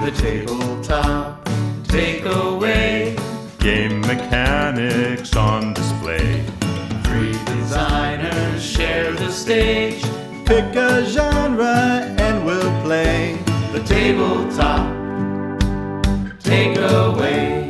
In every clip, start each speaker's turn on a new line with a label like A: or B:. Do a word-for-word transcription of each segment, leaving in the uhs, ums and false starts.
A: The tabletop takeaway.
B: Game mechanics on display.
A: Three designers share the stage.
C: Pick a genre and we'll play.
A: The tabletop takeaway.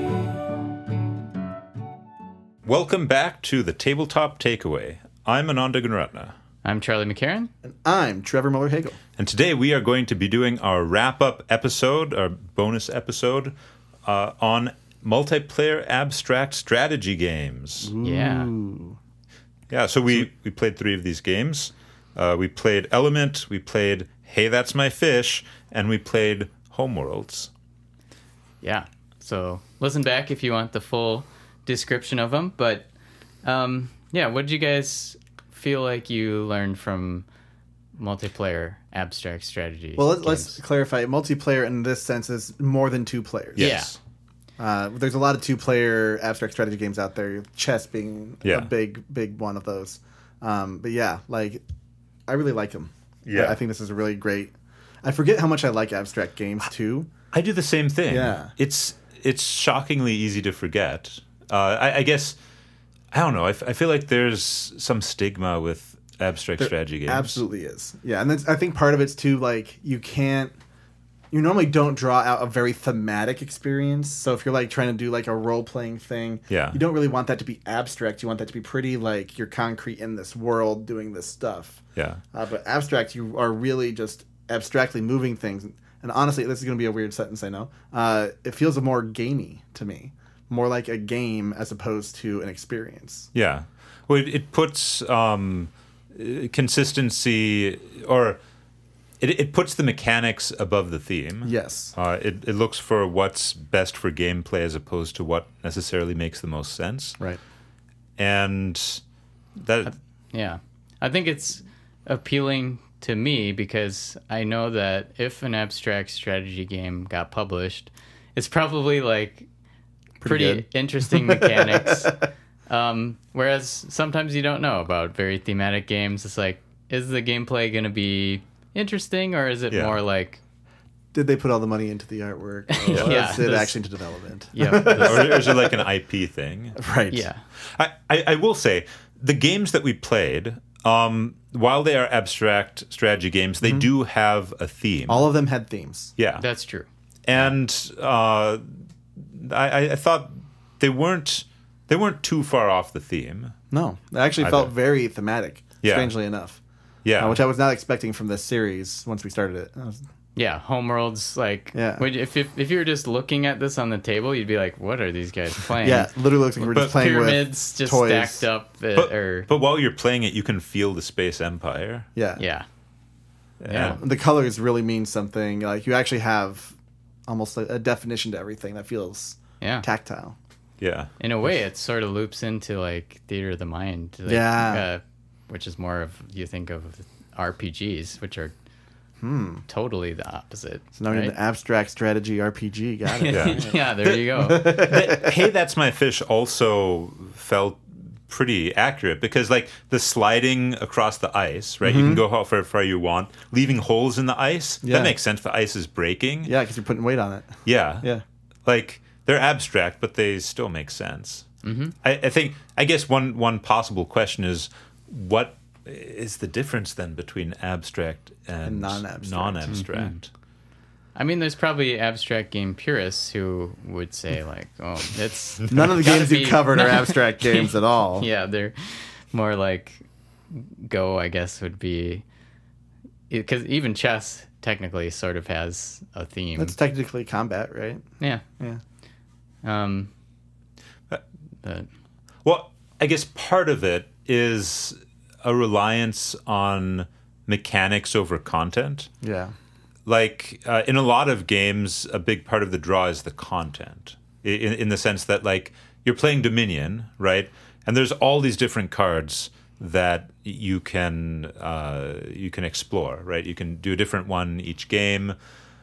B: Welcome back to the Tabletop Takeaway. I'm Ananda Gunratna.
D: I'm Charlie McCarran.
C: And I'm Trevor Muller-Hagel.
B: And today we are going to be doing our wrap-up episode, our bonus episode, uh, on multiplayer abstract strategy games.
D: Yeah.
B: Yeah, so we, we played three of these games. Uh, we played Element, we played Hey, That's My Fish, and we played Homeworlds.
D: Yeah. So listen back if you want the full description of them. But um, yeah, what did you guys feel like you learned from multiplayer abstract strategy?
C: Well, let's,
D: games?
C: let's clarify. Multiplayer in this sense is more than two players.
B: Yes.
C: Uh, there's a lot of two-player abstract strategy games out there. Chess being
B: Yeah.
C: a big, big one of those. Um, but yeah, like I really like them.
B: Yeah.
C: I, I think this is a really great. I forget how much I like abstract games too.
B: I do the same thing.
C: Yeah.
B: It's it's shockingly easy to forget. Uh, I, I guess, I don't know, I, f- I feel like there's some stigma with abstract
C: There
B: strategy games.
C: Absolutely is. Yeah, and that's, I think part of it's too, like, you can't, you normally don't draw out a very thematic experience. So if you're, like, trying to do, like, a role-playing thing,
B: Yeah.
C: you don't really want that to be abstract. You want that to be pretty, like, you're concrete in this world doing this stuff.
B: Yeah.
C: Uh, but abstract, you are really just abstractly moving things. And honestly, this is going to be a weird sentence, I know. Uh, it feels more gamey to me. More like a game as opposed to an experience.
B: Yeah. Well, it, it puts um, uh, consistency, or it, it puts the mechanics above the theme.
C: Yes.
B: Uh, it, it looks for what's best for gameplay as opposed to what necessarily makes the most sense.
C: Right.
B: And that,
D: Yeah. I think it's appealing to me because I know that if an abstract strategy game got published, it's probably like pretty,
C: Pretty good.
D: interesting mechanics. um, whereas sometimes you don't know about very thematic games. It's like, is the gameplay going to be interesting or is it
B: Yeah.
D: more like,
C: Did they put all the money into the artwork? Or
D: Yeah,
C: is it
D: this-
C: actually into development?
D: yeah,
B: or, or is it like an I P thing?
C: Right.
D: yeah,
B: I, I, I will say, the games that we played, um, while they are abstract strategy games, they do have a theme.
C: All of them had themes.
B: yeah.
D: that's true.
B: and uh, I, I thought they weren't they weren't too far off the theme.
C: No, it actually
B: I
C: felt
B: bet.
C: very thematic,
B: Yeah.
C: strangely enough.
B: Yeah,
C: Uh, which I was not expecting from this series once we started it. I was,
D: Yeah, Homeworld's like,
C: Yeah.
D: would- if, if if you were just looking at this on the table, you'd be like, what are these guys playing?
C: yeah, literally looks like we're
B: But
C: just playing
D: Pyramids
C: with
D: just
C: toys.
D: stacked up, uh,
B: but,
D: or
B: but while you're playing it, you can feel the space empire.
C: Yeah.
D: yeah, yeah,
B: And-
C: The colors really mean something. Like, you actually have almost a, a definition to everything that feels
D: yeah.
C: tactile.
B: yeah,
D: In a way, it sort of loops into like Theater of the Mind, like,
C: Yeah.
D: uh, which is more of you think of R P Gs, which are
C: Hmm.
D: totally the opposite.
C: So now we're in
D: right?
C: the abstract strategy R P G. Got it.
B: Yeah.
D: yeah, there you go.
B: The- Hey, That's My Fish also felt pretty accurate because, like, the sliding across the ice, right? You can go how far, far you want, leaving holes in the ice.
C: Yeah.
B: That makes sense. The ice is breaking.
C: Yeah, because you're putting weight on it.
B: Yeah.
C: Yeah.
B: Like, they're abstract, but they still make sense. Mm-hmm. I, I think, I guess one, one possible question is, what is the difference then between abstract and,
C: And non-abstract.
B: non-abstract?
D: I mean, there's probably abstract game purists who would say like, oh, it's
C: None of the
D: gotta
C: games
D: be-
C: you've covered are abstract games at all.
D: Yeah, they're more like Go, I guess, would be because even chess technically sort of has a theme.
C: That's technically combat, right?
D: yeah.
C: Yeah.
D: Um.
B: Uh,
D: But
B: Well, I guess part of it is a reliance on mechanics over content.
C: Yeah.
B: Like, uh, in a lot of games, a big part of the draw is the content. In, in the sense that, like, you're playing Dominion, right? And there's all these different cards that you can uh, you can explore, right? You can do a different one each game,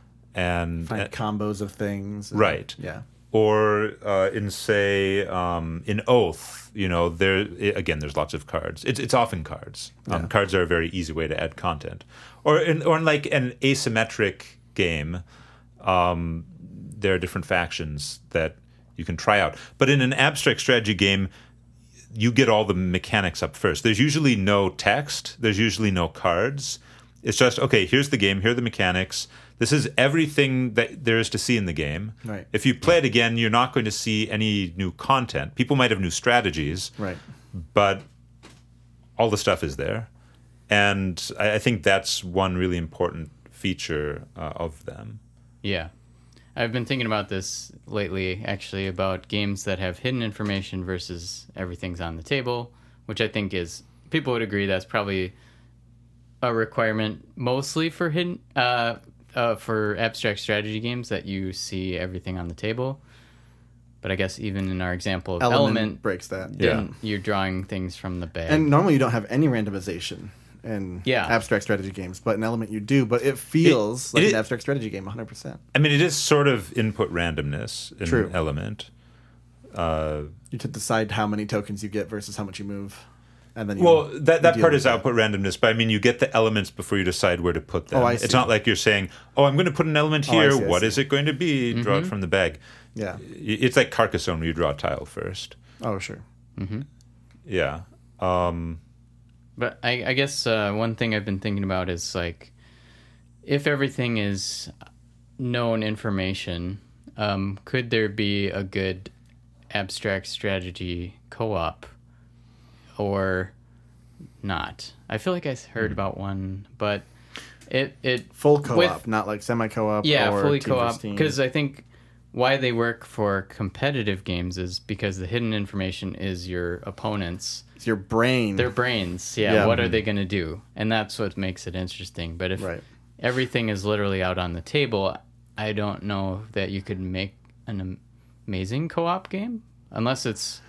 B: and
C: Find
B: uh,
C: combos of things. and-
B: Right.
C: Yeah.
B: or uh, in say um, in Oath, you know, there i- again, there's lots of cards. It's it's often cards. Um,
C: Yeah.
B: Cards are a very easy way to add content. Or in or in like an asymmetric game, Um, there are different factions that you can try out. But in an abstract strategy game, you get all the mechanics up first. There's usually no text. There's usually no cards. It's just, okay, here's the game. Here are the mechanics. This is everything that there is to see in the game.
C: Right.
B: If you play it again, you're not going to see any new content. People might have new strategies,
C: Right.
B: but all the stuff is there. And I, I think that's one really important feature uh, of them.
D: Yeah. I've been thinking about this lately, actually, about games that have hidden information versus everything's on the table, which I think is, people would agree that's probably a requirement mostly for hidden, uh, uh, for abstract strategy games, that you see everything on the table. But I guess even in our example of
C: Element,
D: Element,
C: breaks that.
B: Yeah.
D: you're drawing things from the bag.
C: And normally you don't have any randomization in
D: Yeah.
C: abstract strategy games, but in Element you do. But it feels
B: It-
C: like
B: it
C: an
B: is-
C: abstract strategy game, one hundred percent.
B: I mean, it is sort of input randomness in
C: True.
B: an Element. Uh,
C: You to decide how many tokens you get versus how much you move. And then you
B: well, that, that
C: deal
B: part
C: with
B: is output randomness, but I mean, you get the elements before you decide where to put them.
C: Oh, I
B: It's
C: see.
B: not like you're saying, oh, I'm going to put an element
C: Oh, I
B: here.
C: see, I
B: What
C: see.
B: is it going to be? Draw it from the bag.
C: Yeah.
B: It's like Carcassonne where you draw a tile first.
C: Oh, sure.
B: Yeah. Um,
D: But I, I guess uh, one thing I've been thinking about is, like, if everything is known information, um, could there be a good abstract strategy co-op or not? I feel like I heard about one, but it it
C: Full co-op,
D: with-
C: not like semi-co-op.
D: yeah,
C: or
D: fully
C: team
D: co-op,
C: versus team.
D: because I think why they work for competitive games is because the hidden information is your opponent's
C: it's your brain.
D: their brains. Yeah,
C: Yeah.
D: what are they going to do? And that's what makes it interesting. But if
C: Right.
D: everything is literally out on the table, I don't know that you could make an am- amazing co-op game unless it's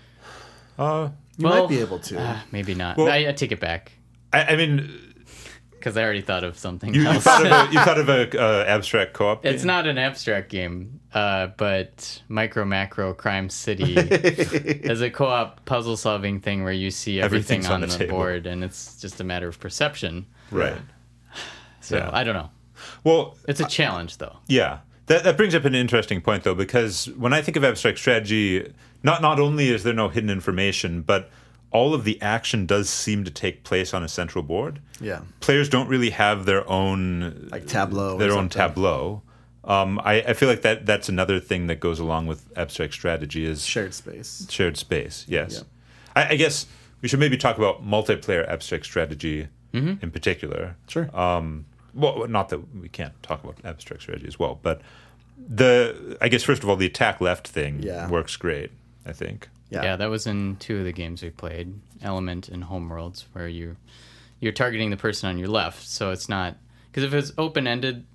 B: uh,
C: you
D: well,
C: might be able to.
D: uh, maybe not.
B: Well-
D: I, I take it back
B: I, I mean,
D: because I already thought of something
B: you, you
D: else.
B: thought of a, you thought of a uh, abstract co-op.
D: It's
B: game?
D: not an abstract game, uh, but Micro Macro Crime City is a co-op puzzle solving thing where you see everything
B: Everything's
D: on,
B: on the
D: the,
B: table.
D: board, and it's just a matter of perception.
B: right.
D: So
B: Yeah.
D: I don't know.
B: Well,
D: It's a challenge, though.
B: yeah. That that brings up an interesting point, though, because when I think of abstract strategy, not not only is there no hidden information, but all of the action does seem to take place on a central board.
C: Yeah.
B: Players don't really have their own
C: Like Tableau or
B: their own
C: something.
B: tableau. Um, I, I feel like that that's another thing that goes along with abstract strategy is
C: Shared space.
B: shared space. Yes,
C: Yeah.
B: I, I guess we should maybe talk about multiplayer abstract strategy in particular.
C: Sure.
B: Um, well, not that we can't talk about abstract strategy as well, but the I guess first of all, the attack left thing
C: Yeah.
B: works great. I think.
C: Yeah.
D: Yeah, that was in two of the games we played, Element and Homeworlds, where you you're targeting the person on your left. So it's not because if it's open ended,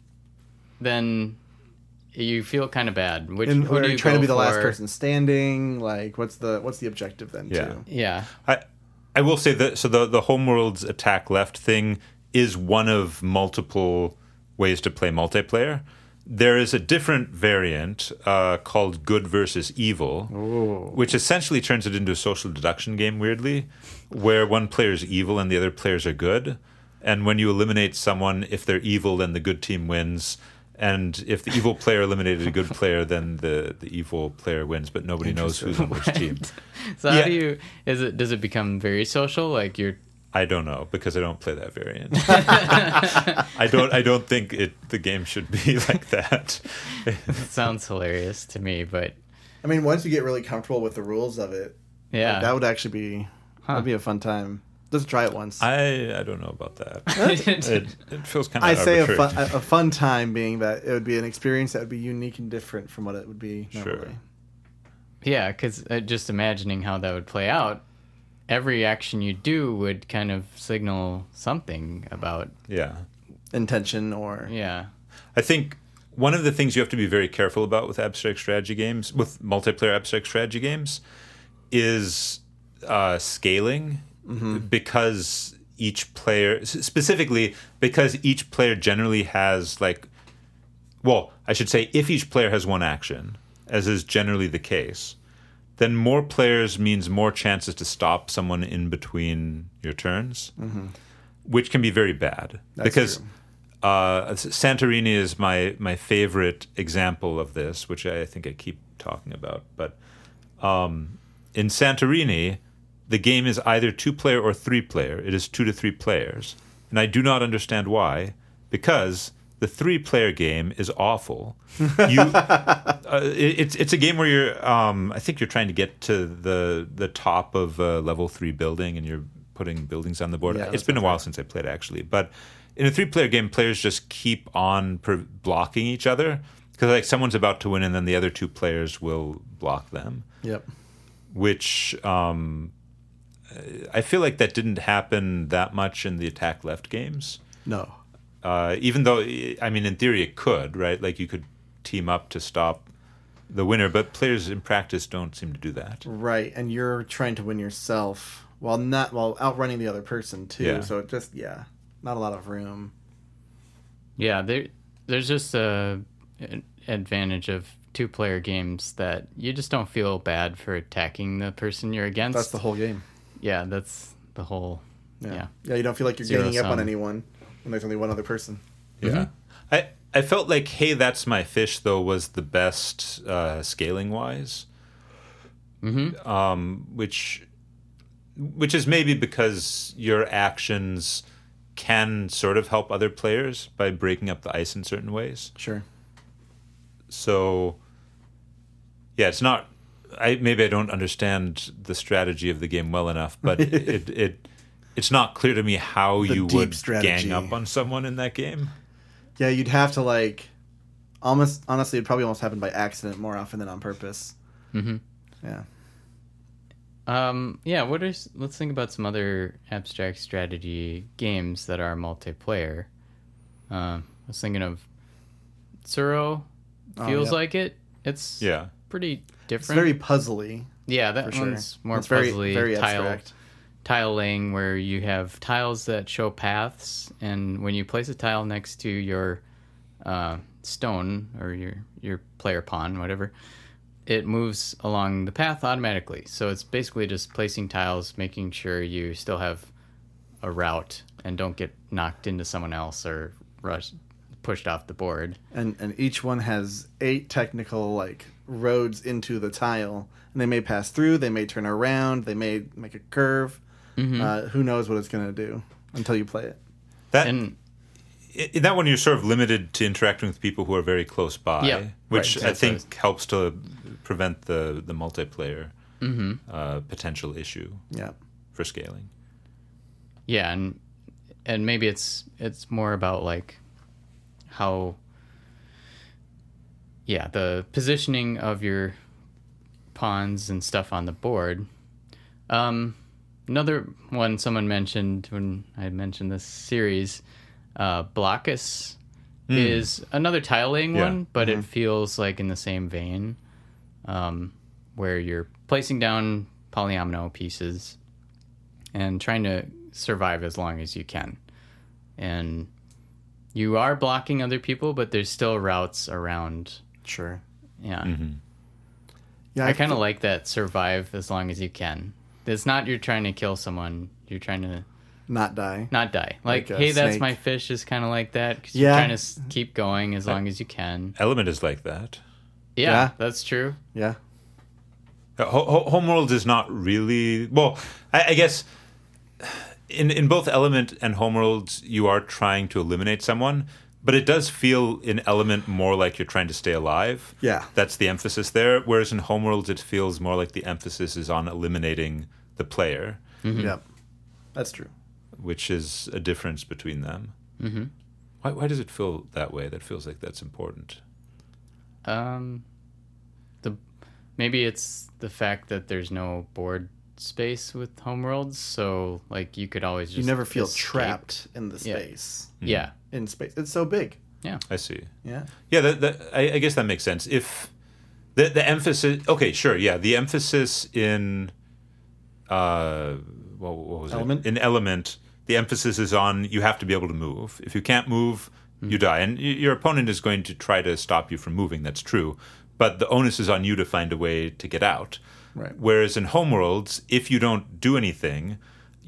D: then you feel kind of bad. Which
C: And
D: who
C: are
D: do
C: you
D: you
C: trying to
D: go
C: be the last
D: for?
C: person standing? Like, what's the what's the objective then?
B: Yeah.
C: Too?
D: Yeah,
B: I I will say that so the the Homeworld's attack left thing is one of multiple ways to play multiplayer. There is a different variant uh, called Good versus Evil, which essentially turns it into a social deduction game, weirdly, where one player is evil and the other players are good. And when you eliminate someone, if they're evil, then the good team wins. And if the evil player eliminated a good player, then the, the evil player wins, but nobody knows who's on which team.
D: So how
B: Yeah.
D: do you? Is it? Does it become very social? Like you're.
B: I don't know because I don't play that variant. I don't. I don't think it. The game should be like that.
D: It sounds hilarious to me, but
C: I mean, once you get really comfortable with the rules of it,
D: yeah,
C: that would actually be that'd be a fun time. Let's try it once. I,
B: I. I don't know about that. It, it feels kind of.
C: say a
B: arbitrary.
C: fun, a, a fun time being that it would be an experience that would be unique and different from what it would be
B: Sure.
C: normally.
D: yeah, because uh, just imagining how that would play out. Every action you do would kind of signal something about,
B: Yeah.
C: Intention or
D: yeah.
B: I think one of the things you have to be very careful about with abstract strategy games, with multiplayer abstract strategy games, is uh, scaling, because each player, s- specifically because each player generally has like, well, I should say if each player has one action, as is generally the case, then more players means more chances to stop someone in between your turns, which can be very bad.
C: That's
B: because
C: true.
B: uh, Santorini is my my favorite example of this, which I think I keep talking about. But um, in Santorini, the game is either two player or three player. It is two to three players, and I do not understand why, because the three-player game is awful. You, uh, it, it's it's a game where you're. Um, I think you're trying to get to the the top of a level three building, and you're putting buildings on the board.
C: Yeah,
B: It's been a while since I played, actually. But in a three-player game, players just keep on per- blocking each other because like someone's about to win, and then the other two players will block them.
C: Yep.
B: Which um, I feel like that didn't happen that much in the attack left games.
C: No.
B: Uh, even though, I mean, in theory it could, right? Like you could team up to stop the winner, but players in practice don't seem to do that.
C: Right, and you're trying to win yourself while not while outrunning the other person too.
B: Yeah.
C: So it just yeah, not a lot of room.
D: Yeah, there, there's just a an advantage of two-player games that you just don't feel bad for attacking the person you're against.
C: That's the whole game.
D: Yeah, that's the whole.
C: Yeah,
D: Yeah,
C: yeah. You don't feel like you're
D: Zero
C: ganging up on
D: sum.
C: anyone when there's only one other person.
B: Yeah. I, I felt like Hey, That's My Fish, though, was the best uh, scaling-wise.
D: Mm-hmm.
B: Um, which, which is maybe because your actions can sort of help other players by breaking up the ice in certain ways.
C: Sure.
B: So, yeah, it's not. I maybe I don't understand the strategy of the game well enough, but it it it's not clear to me how
C: The
B: you
C: deep
B: would
C: strategy.
B: gang up on someone in that game.
C: Yeah, you'd have to like, almost honestly, it'd probably almost happen by accident more often than on purpose.
D: Mm-hmm.
C: Yeah.
D: Um, yeah, what is? Let's think about some other abstract strategy games that are multiplayer. Uh, I was thinking of Tsuro.
C: Oh,
D: Feels
C: yep.
D: like it. It's
B: Yeah.
D: pretty
C: It's
D: different.
C: very puzzly.
D: yeah, that
C: for sure.
D: one's more
C: It's very
D: puzzly.
C: very
D: tile
C: abstract.
D: tile laying, where you have tiles that show paths, and when you place a tile next to your uh, stone or your your player pawn, whatever, it moves along the path automatically. So it's basically just placing tiles, making sure you still have a route and don't get knocked into someone else or rushed, pushed off the board.
C: And and each one has eight technical like roads into the tile, and they may pass through, they may turn around, they may make a curve.
D: Mm-hmm.
C: Uh, who knows what it's going to do until you play it.
B: That
D: And
B: in that one, you're sort of limited to interacting with people who are very close by,
D: Yeah,
B: which
D: right.
B: I
D: That's what I
B: think helps to prevent the the multiplayer
D: mm-hmm.
B: uh, potential issue
C: Yeah.
B: for scaling.
D: yeah, and and maybe it's it's more about like how yeah, the positioning of your pawns and stuff on the board. Um, another one someone mentioned when I mentioned this series, uh, Blockus is another tile laying
B: Yeah.
D: one, but it feels like in the same vein, um, where you're placing down polyomino pieces and trying to survive as long as you can. And you are blocking other people, but there's still routes around.
C: Sure.
D: Yeah.
C: Yeah.
D: I kind of
C: feel-
D: like that survive as long as you can. It's not you're trying to kill someone. You're trying to
C: not die.
D: not die. Like,
C: Like a
D: hey, that's
C: snake.
D: my fish is kind of like that. Cause
C: Yeah.
D: you're trying to s- keep going as long as you can.
B: Element is like that.
D: Yeah,
C: Yeah.
D: that's true.
C: Yeah.
B: Uh, Ho- Ho- Homeworld is not really well. I, I guess in in both Element and Homeworld, you are trying to eliminate someone, but it does feel in Element more like you're trying to stay alive.
C: Yeah.
B: That's the emphasis there. Whereas in Homeworld, it feels more like the emphasis is on eliminating the player,
C: Yep. That's true.
B: which is a difference between them.
D: Mm-hmm.
B: Why, why does it feel that way? That feels like that's important.
D: Um, the maybe it's the fact that there's no board space with Homeworlds, so like you could always just
C: You never feel
D: escape.
C: trapped in the
D: Yeah.
C: space.
D: Yeah,
C: In space. It's so big.
B: I see.
C: Yeah.
B: Yeah, that, that, I, I guess that makes sense. If the the emphasis, okay, sure, yeah, the emphasis in, uh, what, what was
C: Element?
B: it? In Element, the emphasis is on you have to be able to move. If you can't move, you die, and y- your opponent is going to try to stop you from moving. That's true, but the onus is on you to find a way to get out.
C: Right.
B: Whereas in Homeworlds, if you don't do anything,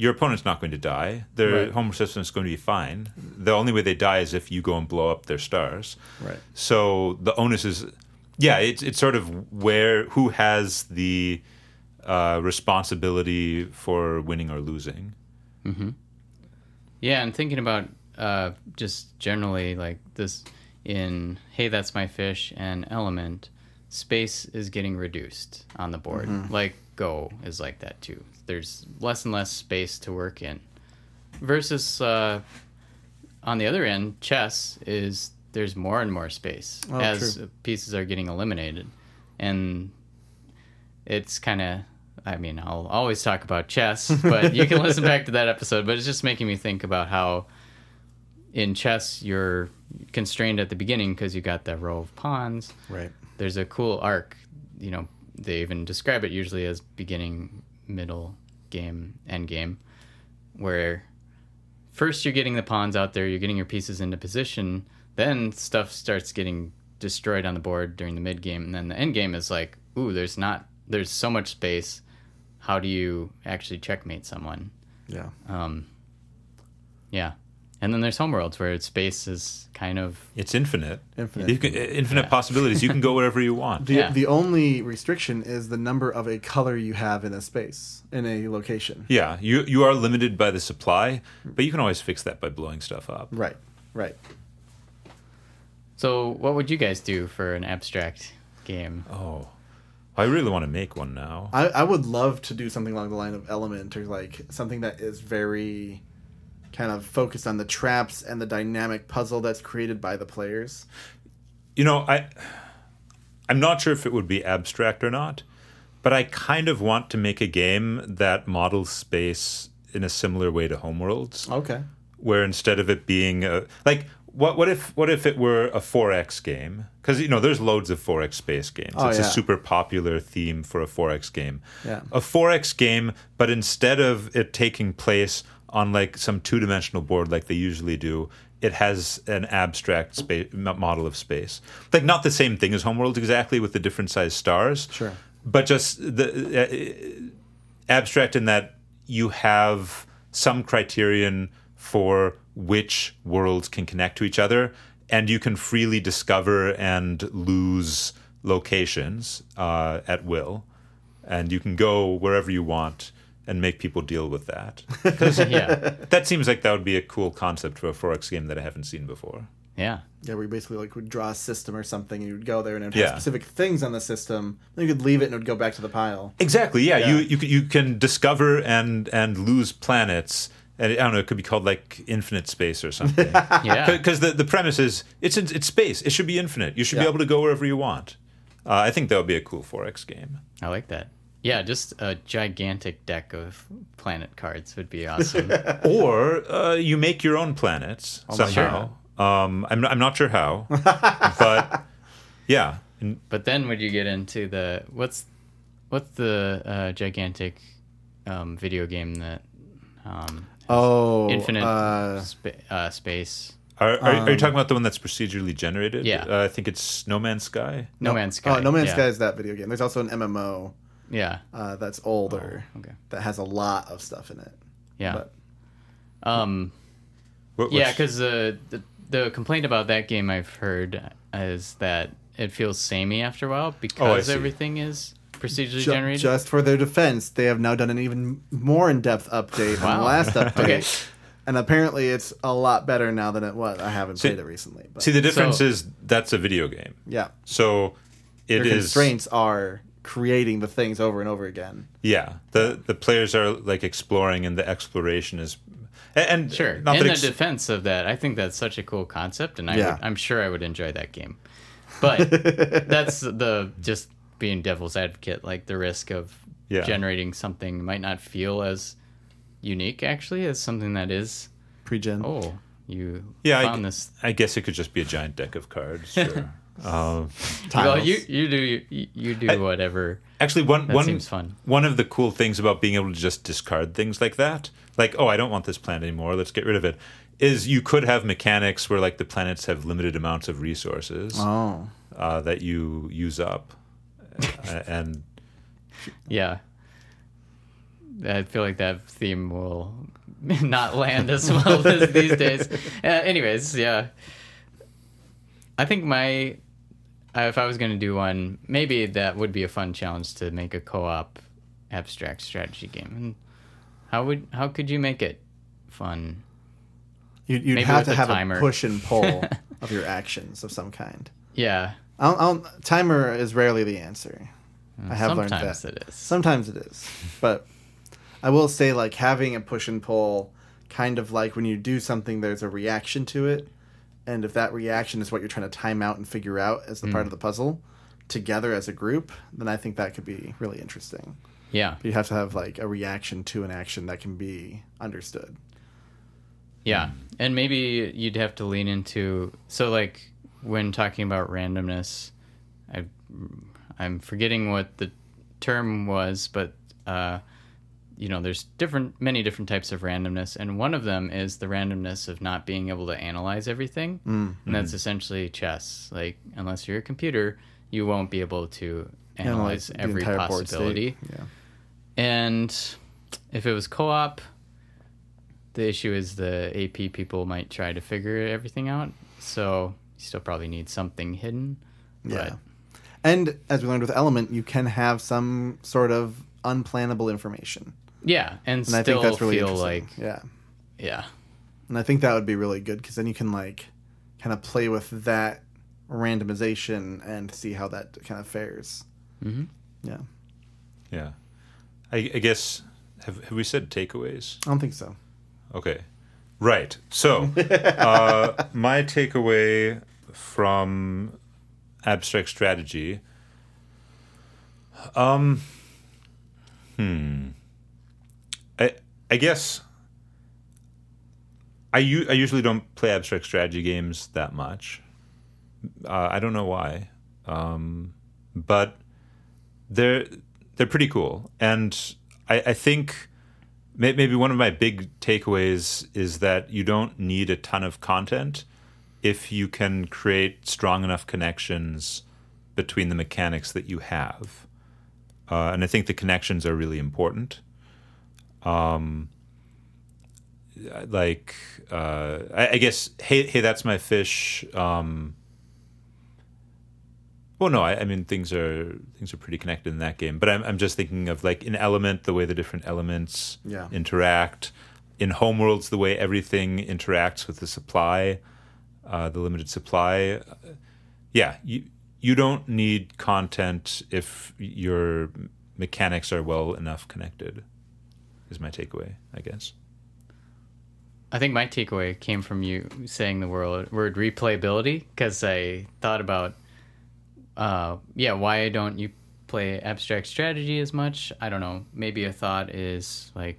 B: your opponent's not going to die. Their
C: Right.
B: home system is going to be fine. The only way they die is if you go and blow up their stars.
C: Right.
B: So the onus is, yeah, it's it's sort of where who has the uh, responsibility for winning or losing.
D: Yeah, and thinking about uh, just generally like this in Hey, That's My Fish and Element, space is getting reduced on the board. Like Go is like that too. There's less and less space to work in. Versus uh, on the other end, chess is there's more and more space
C: Oh,
D: as
C: true.
D: pieces are getting eliminated. And it's kind of, I mean, I'll always talk about chess, but you can listen back to that episode. But it's just making me think about how in chess you're constrained at the beginning because you got that row of pawns.
C: Right.
D: There's a cool arc, you know, they even describe it usually as beginning, middle game, end game, where first you're getting the pawns out there, you're getting your pieces into position, then stuff starts getting destroyed on the board during the mid game, and then the end game is like, ooh, there's not, there's so much space. How do you actually checkmate someone?
C: Yeah.
D: Um, yeah. And then there's Homeworlds where space is kind of,
B: It's infinite.
C: Infinite.
B: You can, infinite
D: Yeah.
B: possibilities. You can go wherever you want.
C: The,
D: Yeah.
C: the only restriction is the number of a color you have in a space, in a location.
B: Yeah, you you are limited by the supply, but you can always fix that by blowing stuff up.
C: Right, right.
D: so what would you guys do for an abstract game?
B: Oh, I really want to make one now.
C: I, I would love to do something along the line of Element, or like something that is very kind of focused on the traps and the dynamic puzzle that's created by the players.
B: You know, I I'm not sure if it would be abstract or not, but I kind of want to make a game that models space in a similar way to Homeworlds,
C: Okay.
B: where instead of it being a, like what what if what if it were a four X game? Because you know, there's loads of four X space games.
C: Oh,
B: it's
C: yeah.
B: a super popular theme for a four X game.
C: Yeah.
B: A four X game, but instead of it taking place on like some two-dimensional board like they usually do, it has an abstract space model of space. Like not the same thing as Homeworld exactly with the different size stars.
C: Sure.
B: But just the uh, abstract in that you have some criterion for which worlds can connect to each other, and you can freely discover and lose locations uh, at will, and you can go wherever you want and make people deal with that. Because
D: Yeah.
B: that seems like that would be a cool concept for a four X game that I haven't seen before.
D: Yeah.
C: Yeah, where you basically like would draw a system or something, and you would go there and it would have
B: Yeah.
C: specific things on the system. Then you could leave it and it would go back to the pile.
B: Exactly. Yeah,
C: Yeah.
B: you you can- you can discover and and lose planets, and I don't know. It could be called like infinite space or something.
D: Yeah.
B: Because the the premise is it's in, it's space. It should be infinite. You should be
C: Yeah.
B: able to go wherever you want. Uh, I think that would be a cool four X game.
D: I like that. Yeah, just a gigantic deck of planet cards would be awesome.
B: Or uh, you make your own planets
C: Oh my
B: somehow. Um, I'm I'm not sure how, but yeah. And
D: But then would you get into the what's what's the uh, gigantic um, video game that um,
C: Oh,
D: infinite
C: Uh,
D: spa- uh, space?
B: Are, are, are you talking about the one that's procedurally generated?
D: Yeah.
B: Uh, I think it's No Man's Sky.
D: No, Man's Sky.
C: Oh, No Man's
D: yeah.
C: Sky is that video game. There's also an M M O
D: Yeah,
C: uh, that's older
D: Oh, okay.
C: that has a lot of stuff in it.
D: yeah,
C: But
D: um,
B: What-
D: yeah.
B: what's-
D: Because uh, the the complaint about that game I've heard is that it feels samey after a while because
B: see.
D: everything is procedurally
C: ju-
D: generated.
C: just for their defense, they have now done an even more in-depth update than
D: Wow.
C: the last update.
D: Okay.
C: And apparently it's a lot better now than it was. I haven't
B: See-
C: played it recently. But
B: See, the difference
D: So-
B: is that's a video game.
C: yeah.
B: So it
C: Their
B: is
C: constraints are creating the things over and over again.
B: Yeah, the the players are like exploring, and the exploration is, and, and
D: Sure.
B: not
D: In
B: that
D: the
B: ex-
D: defense of that, I think that's such a cool concept, and I
C: Yeah.
D: would, I'm sure I would enjoy that game. But that's the just being devil's advocate, like the risk of
B: Yeah.
D: generating something might not feel as unique actually as something that is.
C: Pre-gen.
D: Oh, you
B: yeah,
D: found
B: I,
D: this.
B: I guess it could just be a giant deck of cards. Sure. um,
D: Well,
C: Tiles.
D: you you do you, you do
B: I-
D: whatever.
B: actually, one
D: That
B: one
D: seems fun.
B: one of the cool things about being able to just discard things like that, like oh, I don't want this planet anymore, let's get rid of it, is you could have mechanics where like the planets have limited amounts of resources
C: Oh.
B: uh, that you use up, uh, and
D: Yeah. I feel like that theme will not land as well as these days. Uh, anyways, yeah. I think my, uh, if I was going to do one, maybe that would be a fun challenge to make a co-op abstract strategy game. And how would how could you make it fun?
C: You'd, you'd
D: Maybe
C: have
D: with
C: to
D: a
C: have
D: timer.
C: a push and pull of your actions of some kind.
D: Yeah.
C: I'll, I'll, timer is rarely the answer. I have learned that.
D: Sometimes it is.
C: Sometimes it is. But I will say, like, having a push and pull, kind of like when you do something, there's a reaction to it. And if that reaction is what you're trying to time out and figure out as the
D: Mm.
C: part of the puzzle, together as a group, then I think that could be really interesting.
D: Yeah.
C: But you have to have, like, a reaction to an action that can be understood.
D: Yeah. And maybe you'd have to lean into, so like when talking about randomness, I, I'm forgetting what the term was, but, uh, you know, there's different, many different types of randomness. And one of them is the randomness of not being able to analyze everything. Mm. And that's essentially chess. Like, unless you're a computer, you won't be able to analyze,
C: Analyze the
D: every
C: entire board
D: possibility.
C: state. Yeah.
D: And if it was co-op, the issue is the A P people might try to figure everything out. So you still probably need something hidden.
C: Yeah.
D: But
C: And as we learned with Element, you can have some sort of unplannable information.
D: yeah, and,
C: And
D: still
C: I think that's really
D: feel
C: interesting.
D: like,
C: Yeah.
D: yeah.
C: And I think that would be really good because then you can, like, kind of play with that randomization and see how that kind of fares.
D: Mm-hmm.
C: Yeah.
B: Yeah. I, I guess, have, have we said takeaways?
C: I don't think so.
B: Okay. Right. So, uh, my takeaway from abstract strategy. Um, hmm. I I guess I, u- I usually don't play abstract strategy games that much. Uh, I don't know why, um, but they're they're pretty cool, and I, I think may- maybe one of my big takeaways is that you don't need a ton of content if you can create strong enough connections between the mechanics that you have. Uh, and I think the connections are really important. Um, like, uh, I, I guess, hey, hey, that's my fish. Um, well, no, I, I mean things are things are pretty connected in that game. But I'm I'm just thinking of like in Element, the way the different elements
C: Yeah.
B: interact. In Homeworlds, the way everything interacts with the supply, uh, the limited supply. Yeah, you you don't need content if your mechanics are well enough connected. Is my takeaway, I guess.
D: I think my takeaway came from you saying the word, word replayability, because I thought about, uh, yeah, why don't you play abstract strategy as much? I don't know. Maybe a thought is like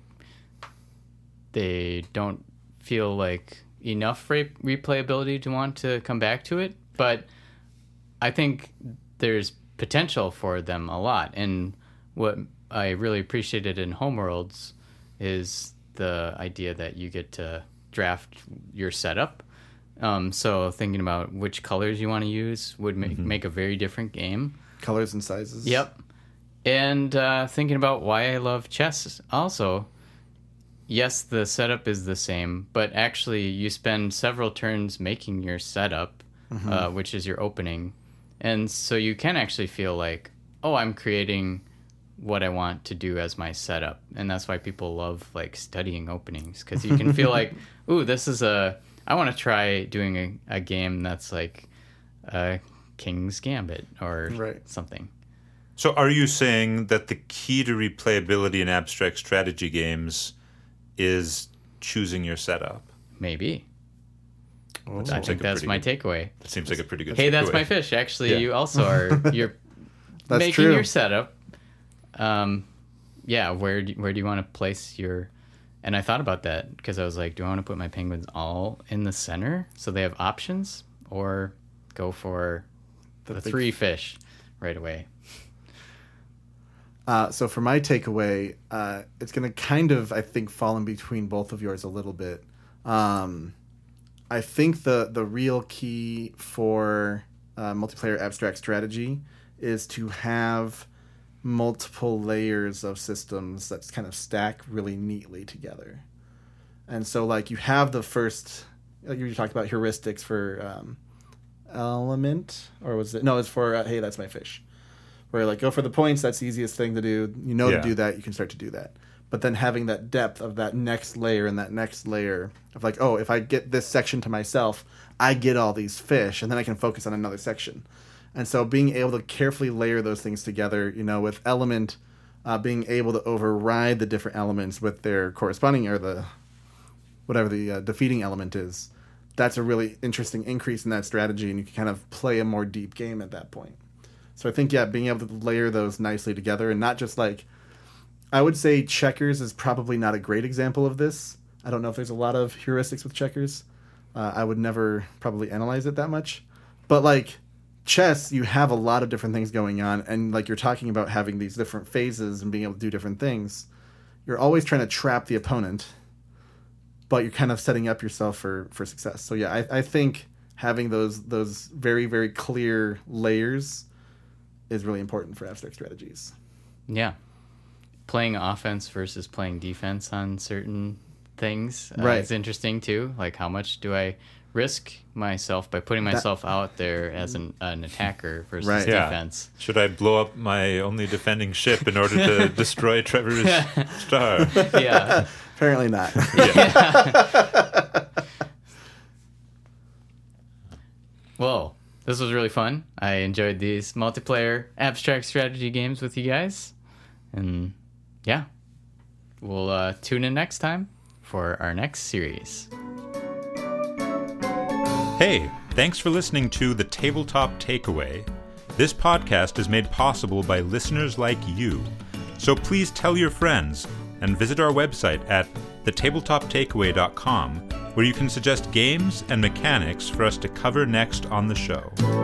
D: they don't feel like enough re- replayability to want to come back to it. But I think there's potential for them a lot. And what I really appreciated in Homeworlds is the idea that you get to draft your setup. Um, so thinking about which colors you want to use would make,
B: Mm-hmm.
D: make a very different game.
C: Colors and sizes.
D: Yep. And uh, thinking about why I love chess also. Yes, the setup is the same, but actually you spend several turns making your setup,
C: Mm-hmm.
D: uh, which is your opening. And so you can actually feel like, oh, I'm creating what I want to do as my setup. And that's why people love like studying openings, because you can feel like, ooh, this is a, I want to try doing a, a game that's like a King's Gambit or
C: Right.
D: something.
B: So are you saying that the key to replayability in abstract strategy games is choosing your setup?
D: Maybe.
C: Oh.
D: I
B: Seems
D: think
B: like a
D: that's
B: pretty
D: my
B: good-
D: takeaway.
B: That seems like a pretty good
D: Hey, that's
B: takeaway.
D: my fish. Actually,
B: Yeah.
D: you also are. You're
C: That's
D: making
C: true.
D: your setup. Um, yeah. Where do, where do you want to place your? And I thought about that because I was like, do I want to put my penguins all in the center so they have options, or go for the,
C: The big-
D: three fish right away?
C: Uh, so for my takeaway, uh, it's going to kind of, I think, fall in between both of yours a little bit. Um, I think the the real key for uh, multiplayer abstract strategy is to have multiple layers of systems that kind of stack really neatly together. And so, like, you have the first, like you talked about heuristics for um, Element, or was it? No, it's for, uh, hey, that's my fish. Where, like, go for the points, that's the easiest thing to do. You know
B: Yeah.
C: to do that, you can start to do that. But then having that depth of that next layer and that next layer of, like, oh, if I get this section to myself, I get all these fish, and then I can focus on another section. And so being able to carefully layer those things together, you know, with Element, uh, being able to override the different elements with their corresponding, or the, whatever the uh, defeating element is, that's a really interesting increase in that strategy, and you can kind of play a more deep game at that point. So I think, yeah, being able to layer those nicely together, and not just like, I would say checkers is probably not a great example of this. I don't know if there's a lot of heuristics with checkers. Uh, I would never probably analyze it that much. But like chess, you have a lot of different things going on, and like you're talking about having these different phases and being able to do different things. You're always trying to trap the opponent, but you're kind of setting up yourself for, for success. So yeah, I, I think having those those very, very clear layers is really important for abstract strategies.
D: Yeah. Playing offense versus playing defense on certain things uh,
C: Right.
D: is interesting too. Like, how much do I risk myself by putting
C: That-
D: myself out there as an, an attacker versus
C: Right.
B: Yeah.
D: defense?
B: Should I blow up my only defending ship in order to destroy Trevor's star?
D: Yeah.
C: Apparently not.
D: Well, this was really fun. I enjoyed these multiplayer abstract strategy games with you guys. And yeah, we'll uh, tune in next time for our next series.
B: Hey, thanks for listening to The Tabletop Takeaway. This podcast is made possible by listeners like you. So please tell your friends and visit our website at the tabletop takeaway dot com, where you can suggest games and mechanics for us to cover next on the show.